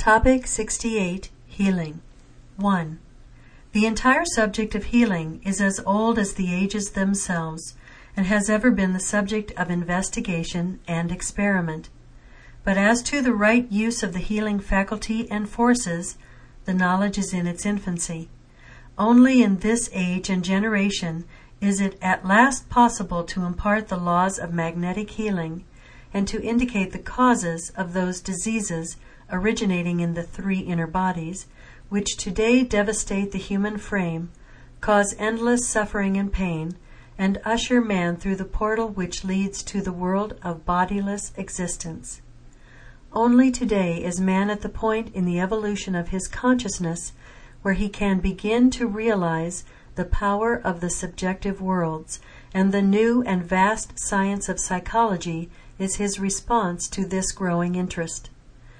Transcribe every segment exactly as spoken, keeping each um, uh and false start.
Topic sixty-eight. Healing. one. The entire subject of healing is as old as the ages themselves, and has ever been the subject of investigation and experiment. But as to the right use of the healing faculty and forces, the knowledge is in its infancy. Only in this age and generation is it at last possible to impart the laws of magnetic healing, and to indicate the causes of those diseases originating in the three inner bodies, which today devastate the human frame, cause endless suffering and pain, and usher man through the portal which leads to the world of bodiless existence. Only today is man at the point in the evolution of his consciousness where he can begin to realize the power of the subjective worlds, and the new and vast science of psychology is his response to this growing interest.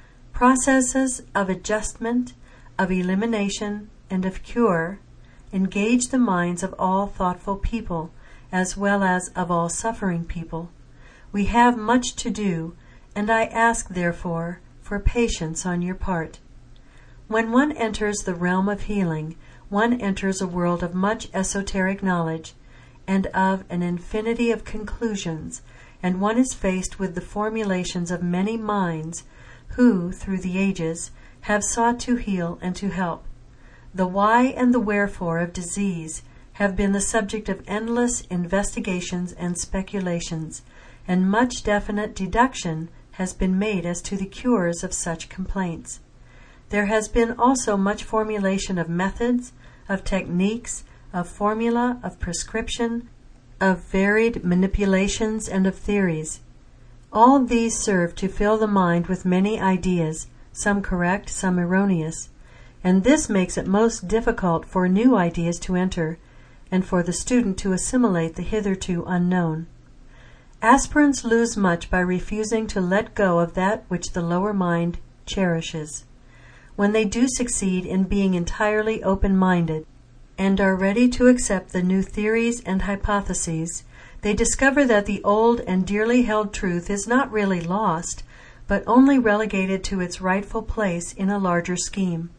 Processes of adjustment, of elimination, and of cure engage the minds of all thoughtful people, as well as of all suffering people. We have much to do, and I ask, therefore, for patience on your part. When one enters the realm of healing, one enters a world of much esoteric knowledge, and of an infinity of conclusions, and one is faced with the formulations of many minds who, through the ages, have sought to heal and to help. The why and the wherefore of disease have been the subject of endless investigations and speculations, and much definite deduction has been made as to the cures of such complaints. There has been also much formulation of methods, of techniques, of formula, of prescription, of varied manipulations, and of theories. All these serve to fill the mind with many ideas, some correct, some erroneous, and this makes it most difficult for new ideas to enter, and for the student to assimilate the hitherto unknown. Aspirants lose much by refusing to let go of that which the lower mind cherishes. When they do succeed in being entirely open-minded, and are ready to accept the new theories and hypotheses, they discover that the old and dearly held truth is not really lost, but only relegated to its rightful place in a larger scheme.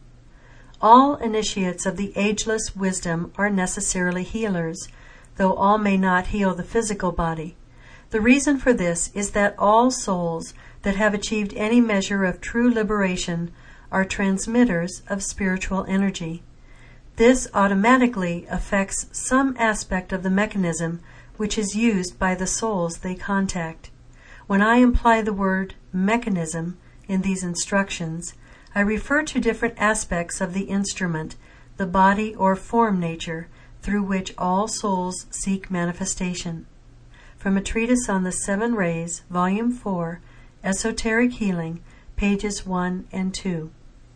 All initiates of the ageless wisdom are necessarily healers, though all may not heal the physical body. The reason for this is that all souls that have achieved any measure of true liberation are transmitters of spiritual energy. This automatically affects some aspect of the mechanism which is used by the souls they contact. When I imply the word mechanism in these instructions, I refer to different aspects of the instrument, the body or form nature, through which all souls seek manifestation. From a treatise on the Seven Rays, Volume four, Esoteric Healing, pages one and two.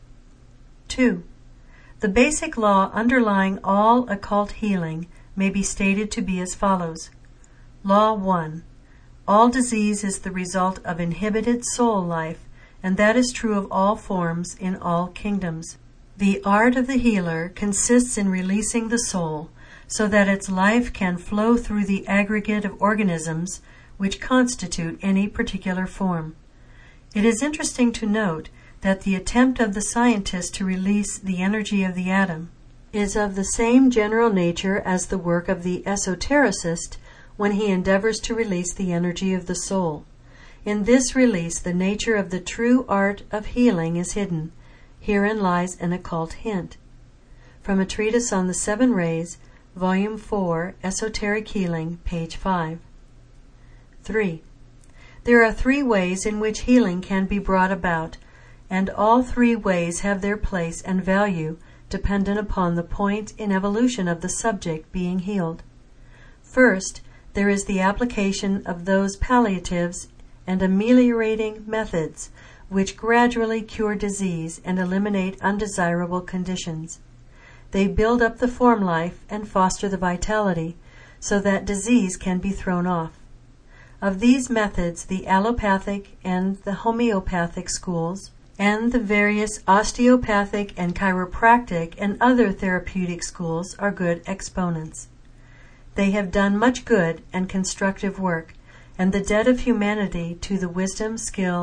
two. The basic law underlying all occult healing may be stated to be as follows. Law one. All disease is the result of inhibited soul life, and that is true of all forms in all kingdoms. The art of the healer consists in releasing the soul, so that its life can flow through the aggregate of organisms which constitute any particular form. It is interesting to note that the attempt of the scientist to release the energy of the atom is of the same general nature as the work of the esotericist when he endeavors to release the energy of the soul. In this release, the nature of the true art of healing is hidden. Herein lies an occult hint. From a treatise on the Seven Rays, Volume four, Esoteric Healing, page five. three. There are three ways in which healing can be brought about, and all three ways have their place and value dependent upon the point in evolution of the subject being healed. First, there is the application of those palliatives and ameliorating methods which gradually cure disease and eliminate undesirable conditions. They build up the form life and foster the vitality so that disease can be thrown off. Of these methods, the allopathic and the homeopathic schools, and the various osteopathic and chiropractic and other therapeutic schools are good exponents. They have done much good and constructive work, and the debt of humanity to the wisdom, skill,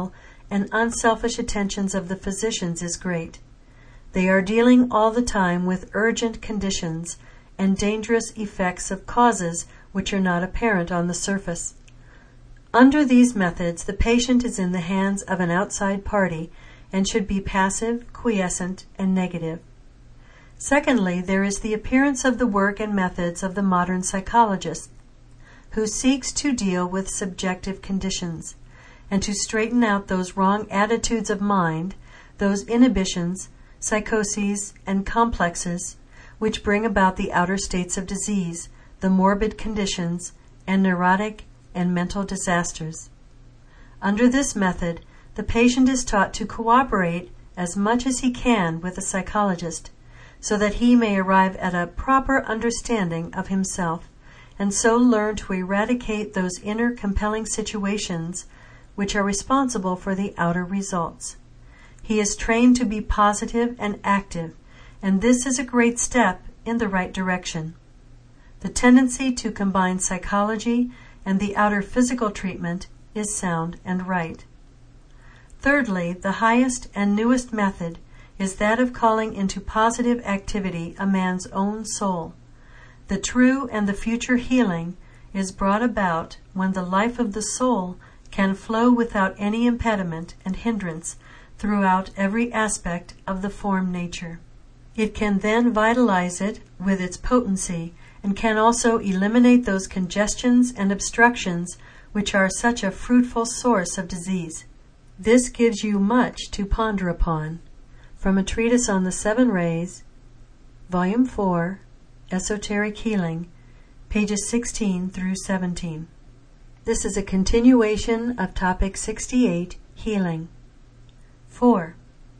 and unselfish attentions of the physicians is great. They are dealing all the time with urgent conditions and dangerous effects of causes which are not apparent on the surface. Under these methods, the patient is in the hands of an outside party and should be passive, quiescent, and negative. Secondly, there is the appearance of the work and methods of the modern psychologist, who seeks to deal with subjective conditions and to straighten out those wrong attitudes of mind, those inhibitions, psychoses, and complexes which bring about the outer states of disease, the morbid conditions, and neurotic and mental disasters. Under this method, the patient is taught to cooperate as much as he can with the psychologist, so that he may arrive at a proper understanding of himself, and so learn to eradicate those inner compelling situations which are responsible for the outer results. He is trained to be positive and active, and this is a great step in the right direction. The tendency to combine psychology and the outer physical treatment is sound and right. Thirdly, the highest and newest method is that of calling into positive activity a man's own soul. The true and the future healing is brought about when the life of the soul can flow without any impediment and hindrance throughout every aspect of the form nature. It can then vitalize it with its potency and can also eliminate those congestions and obstructions which are such a fruitful source of disease. This gives you much to ponder upon. From a treatise on the Seven Rays, Volume four, Esoteric Healing, pages sixteen through seventeen. This is a continuation of Topic sixty-eight, Healing. four.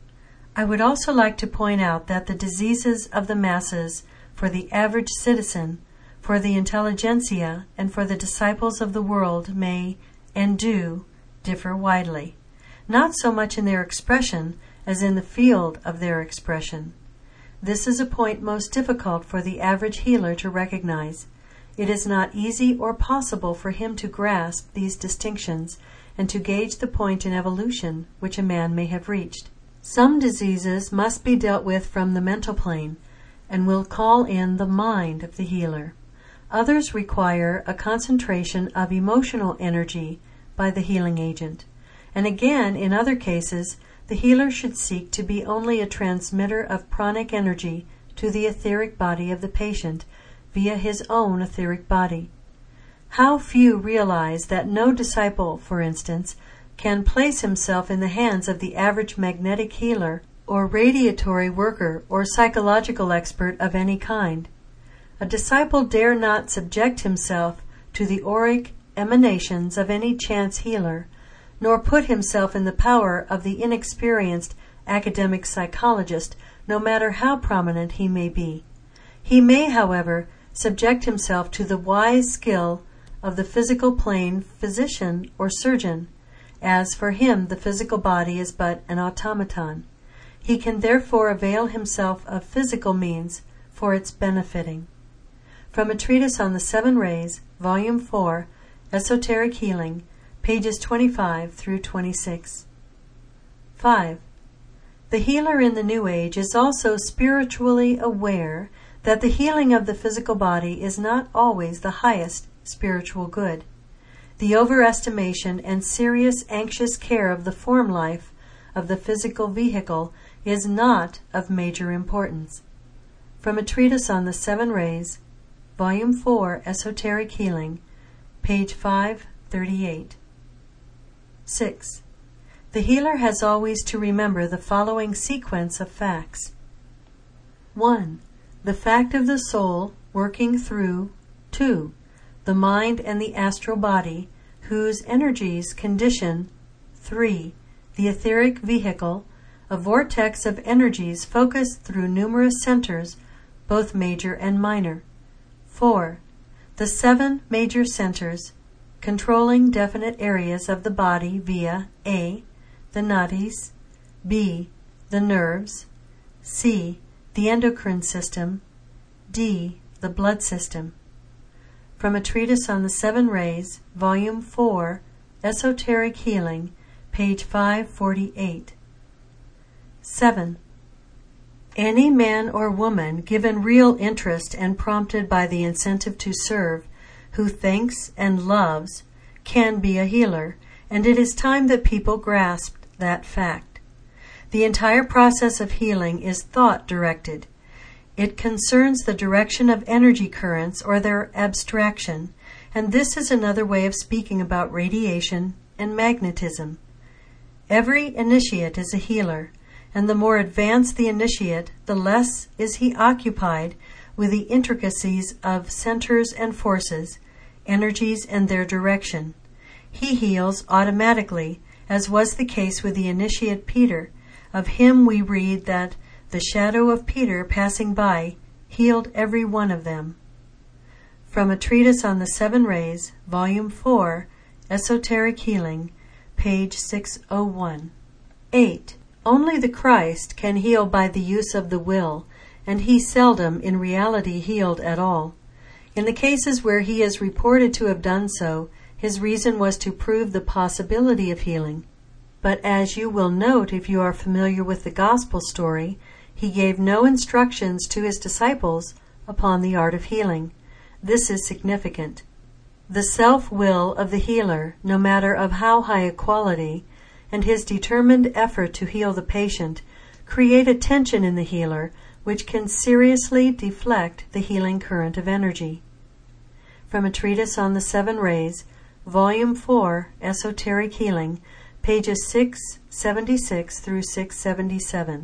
I would also like to point out that the diseases of the masses for the average citizen, for the intelligentsia, and for the disciples of the world may, and do, differ widely, not so much in their expression as in the field of their expression. This is a point most difficult for the average healer to recognize. It is not easy or possible for him to grasp these distinctions and to gauge the point in evolution which a man may have reached. Some diseases must be dealt with from the mental plane and will call in the mind of the healer. Others require a concentration of emotional energy by the healing agent. And again, in other cases, the healer should seek to be only a transmitter of pranic energy to the etheric body of the patient via his own etheric body. How few realize that no disciple, for instance, can place himself in the hands of the average magnetic healer or radiatory worker or psychological expert of any kind. A disciple dare not subject himself to the auric emanations of any chance healer, nor put himself in the power of the inexperienced academic psychologist, no matter how prominent he may be. He may, however, subject himself to the wise skill of the physical plane physician or surgeon, as for him the physical body is but an automaton. He can therefore avail himself of physical means for its benefiting. From a treatise on the Seven Rays, Volume four, Esoteric Healing, pages twenty-five through twenty-six. five. The healer in the New Age is also spiritually aware that the healing of the physical body is not always the highest spiritual good. The overestimation and serious anxious care of the form life of the physical vehicle is not of major importance. From a treatise on the Seven Rays, Volume four, Esoteric Healing, page five thirty-eight. six. The healer has always to remember the following sequence of facts. one. The fact of the soul working through two. The mind and the astral body, whose energies condition three. The etheric vehicle, a vortex of energies focused through numerous centers, both major and minor. four. The seven major centers, controlling definite areas of the body via A. the nadis, B. the nerves, C. the endocrine system, D. the blood system. From a treatise on the Seven Rays, Volume four, Esoteric Healing, page five forty-eight. seven. Any man or woman given real interest and prompted by the incentive to serve, who thinks and loves, can be a healer, and it is time that people grasped that fact. The entire process of healing is thought-directed. It concerns the direction of energy currents or their abstraction, and this is another way of speaking about radiation and magnetism. Every initiate is a healer, and the more advanced the initiate, the less is he occupied with the intricacies of centers and forces, energies and their direction. He heals automatically, as was the case with the initiate Peter. Of him we read that the shadow of Peter passing by healed every one of them. From a treatise on the Seven Rays, Volume four, Esoteric Healing, page six oh one. eight. Only the Christ can heal by the use of the will, and he seldom in reality healed at all. In the cases where he is reported to have done so, his reason was to prove the possibility of healing. But as you will note if you are familiar with the gospel story, he gave no instructions to his disciples upon the art of healing. This is significant. The self-will of the healer, no matter of how high a quality, and his determined effort to heal the patient, create a tension in the healer which can seriously deflect the healing current of energy. From a treatise on the Seven Rays, Volume four, Esoteric Healing, pages six seventy-six through six seventy-seven.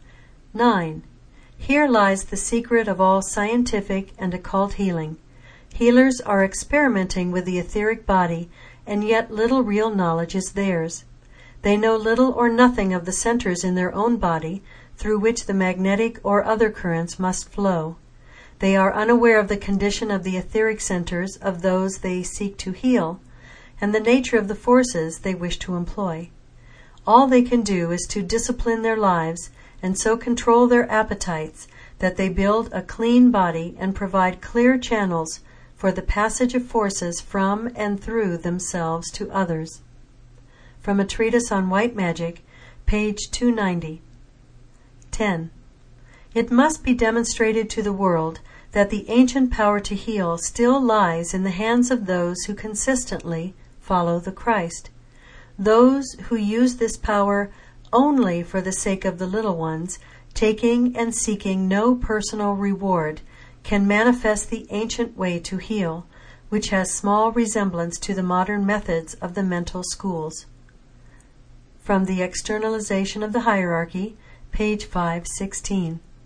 nine. Here lies the secret of all scientific and occult healing. Healers are experimenting with the etheric body, and yet little real knowledge is theirs. They know little or nothing of the centers in their own body through which the magnetic or other currents must flow. They are unaware of the condition of the etheric centers of those they seek to heal, and the nature of the forces they wish to employ. All they can do is to discipline their lives and so control their appetites that they build a clean body and provide clear channels for the passage of forces from and through themselves to others. From a treatise on white magic, page two ninety. ten. It must be demonstrated to the world that the ancient power to heal still lies in the hands of those who consistently follow the Christ. Those who use this power only for the sake of the little ones, taking and seeking no personal reward, can manifest the ancient way to heal, which has small resemblance to the modern methods of the mental schools. From the Externalization of the Hierarchy, page five sixteen.